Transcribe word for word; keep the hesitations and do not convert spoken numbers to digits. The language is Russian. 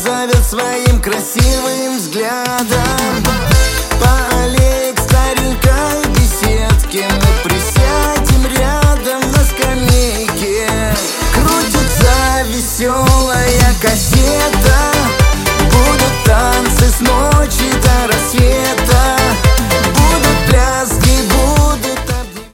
зовет своим красивым взглядом. По аллее к старенькой беседке